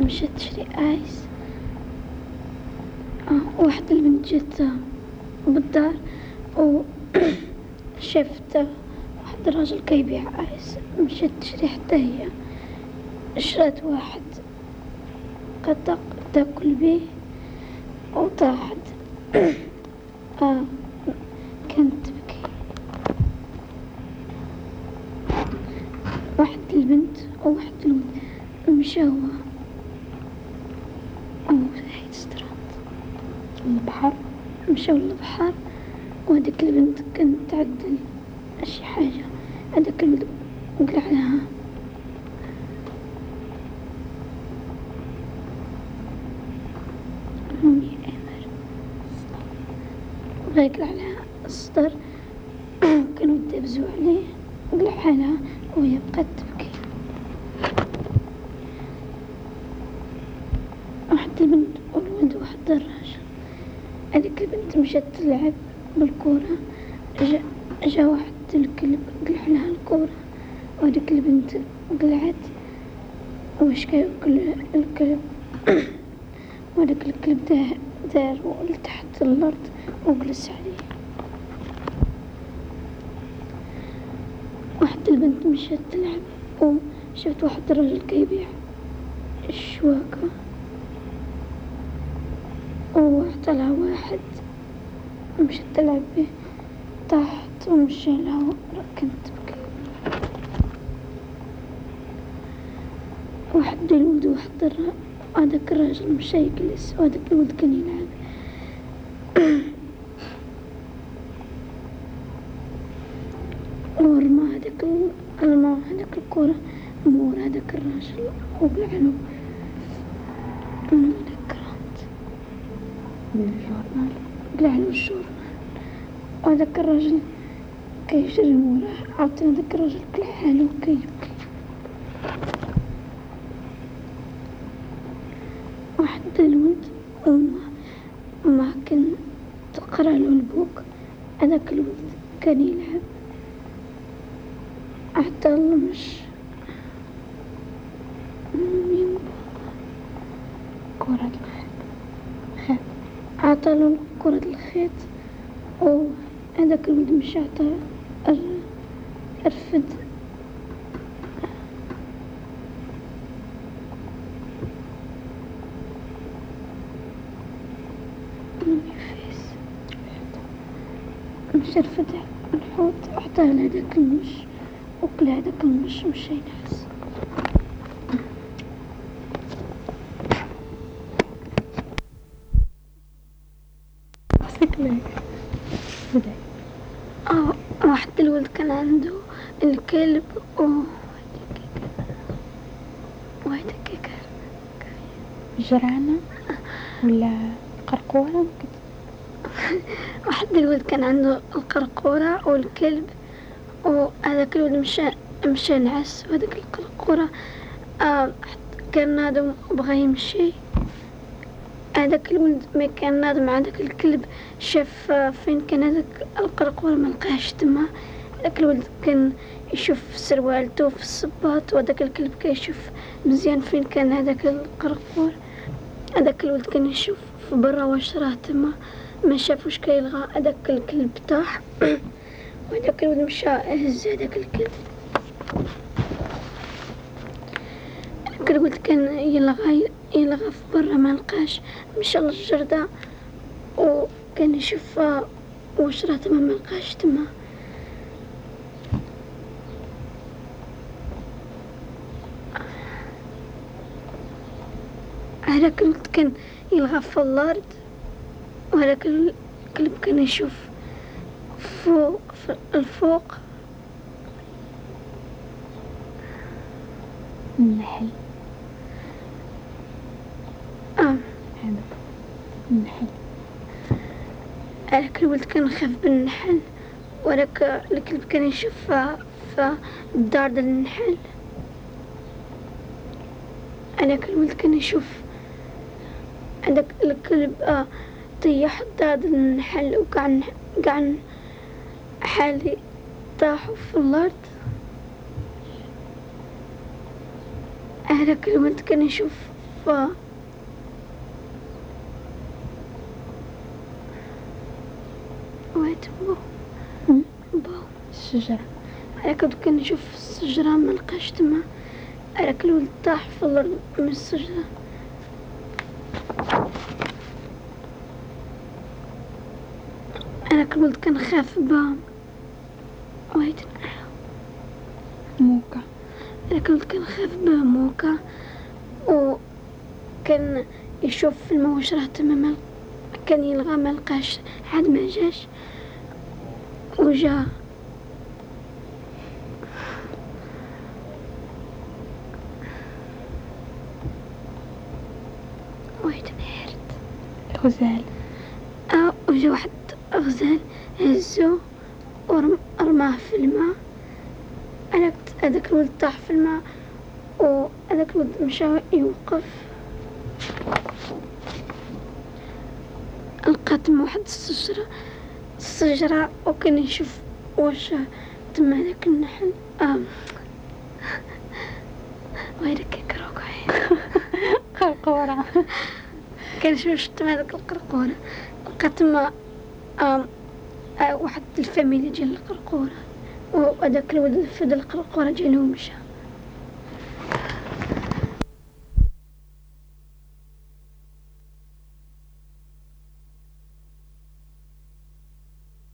مشت تشتري آيس. واحدة البنت جت بالدار وشفت واحد راجل كيبيع آيس، مشت تشتري حتى هي، شرت واحد قد تاكل بيه وطاحت. كانت تبكي. واحد البنت وواحد الولد مشاو رايحين ستراند البحر، مشاو للبحر، وهاديك البنت كانت تعدل شي حاجة، هداك الولد وقع لها رمي أمر وقع لها الصدر. كانوا يدبزوا عليه وقع لها وهي بقت تبكي. واحد البنت والولد وواحد الراجل. هذيك البنت مشات تلعب بالكرة، جا واحد الكلب قلع لها الكرة، وهذيك البنت قلعت واش كياكل الكلب. وهذاك الكلب دار لتحت الأرض وجلس عليه. واحد البنت مشات تلعب وشفت واحد الرجل كيبيع الشواكة وعطى لها واحد، مشات تلعب به، طاحت ومشى لها كانت تبكي. واحد الولد وواحد هذاك الراجل مشى يجلس وهذاك الولد كان يلعب. ورمى هذاك الكرة مور هذاك الراجل وقلع له مذكرات بالجورنال، قلع له الجورنال. وهذاك الراجل كيجري موراه، عاوتاني هذاك الراجل قلعها له وكيبكي. واحد الولد وما كان تقرا له البوك، هذاك الولد كان يلعب حتى لمش كرة الخيط، عطاله كرة الخيط، وهذاك الولد مشى عطا رفد مشى رفد الحوت، عطاه لهذاك المش وكل هذاك المش مشى ينعس. واحد الولد كان عنده الكلب وهذا كيكر جرعنة ولا قرقورة. واحد الولد كان عنده القرقورة والكلب، وهذاك الولد مشى نعس، وهذاك القرقورة كان نادم وبغى يمشي. هذاك الولد ما كان ناض مع هذاك الكلب، شاف فين كان هذاك القرقورة ما لقاهش تما. هذاك الولد كان يشوف سروالته في الصباط، وهذاك الكلب كيشوف مزيان فين كان هذاك القرقور. هذاك الولد كان يشوف في برا واش راه تما، ما شافوش كيلغى. هذاك الكلب طاح. وهذاك الولد مشى هز هذاك الكلب. هذاك الولد كان يلغى في برا ما لقاش، مشى للجردة وكان يشوف واش راه تما، ما لقاش تما. هذاك الولد كان يلغى في الارض، وهذاك الكلب كان يشوف فوق في الفوق. النحل، النحل. هذاك الولد كان يخاف بالنحل، وهذاك الكلب كان يشوف في الدار ديال النحل. هذاك الولد كان يشوف هذاك الكلب طيح الدار ديال النحل، وكاع حالي طاحوا في الارض. هذاك الولد كان يشوف با ويت با الشجرة. هكا كان نشوف الشجرة ما لقاش تما، هاك الولد طاح في الأرض من الشجرة. هاك الولد كان خاف با ويت موكا. هاك الولد كان خاف با موكا، وكان يشوف في الماء واش راه تما، كان يلغى ما لقاش عاد ما جاش وجا. ويت نهرت. غزال. وجا واحد غزال هزو ورماه في الماء. هذاك الولد طاح في الماء، وهذاك الولد مشى يوقف، لقى تما واحد الشجرة وكان يشوف واش تما هذاك النحل. ويلك كروكاي قرقورة. كان يشوف تما هذاك القرقورة، لقى تما واحد الفاميليا ديال القرقورة، وهذاك الولد فد القرقورة ديالو ومشى.